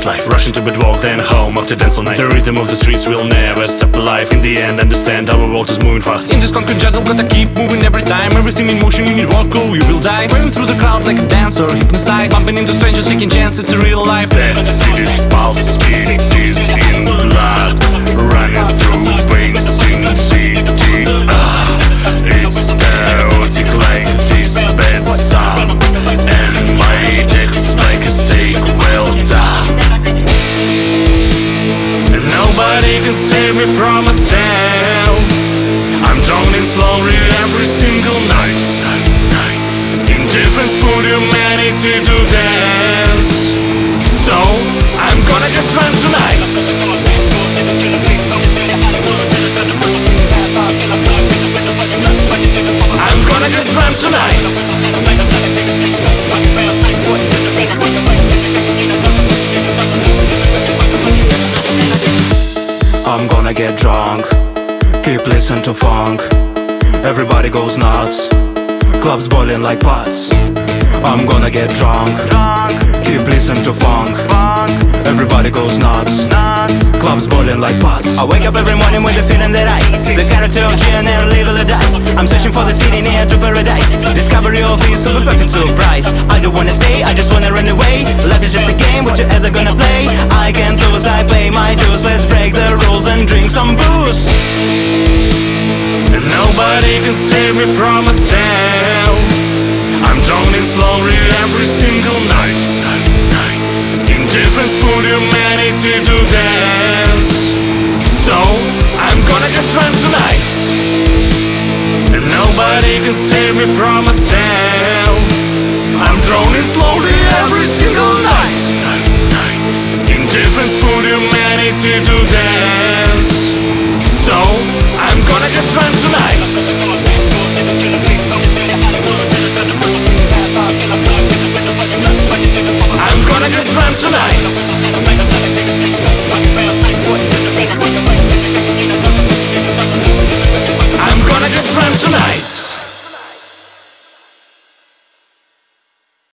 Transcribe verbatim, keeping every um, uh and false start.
this life. Rushing to bed, walk, then home after dance all night. The rhythm of the streets will never stop alive. In the end, understand our world is moving fast. In this concrete jungle, gotta keep moving every time. Everything in motion, you need walk, go, you will die. Running through the crowd like a dancer, hypnotized. Bumping into strangers, taking chance, it's a real life. That city's pulse, it is in blood, running through veins in city. Ah, it's chaotic like this bad sun, and my deck's like a steak well done. And nobody can save me from myself. I'm drowning slowly every single night. Indifference put humanity to dance. So I'm gonna get drunk tonight. I'm gonna get drunk tonight. I'm gonna get drunk, keep listening to funk. Everybody goes nuts, clubs boiling like pots. I'm gonna get drunk, keep listening to funk. Everybody goes nuts, clubs boiling like pots. I wake up every morning with the feeling that I the character of G and never live or die. I'm searching for the city near to paradise. Discovery of this will be perfect surprise. I don't wanna stay, I just wanna run away. Life is just a game, what you ever gonna play? I can't lose, I pay my dues. Let's break the rules and drink some booze. And nobody can save me from myself. I'm drowning slowly every single night. Indifference put humanity to dance. So I'm gonna get drunk tonight. And nobody can save me from myself. I'm drowning slowly every single night. Indifference put humanity to dance.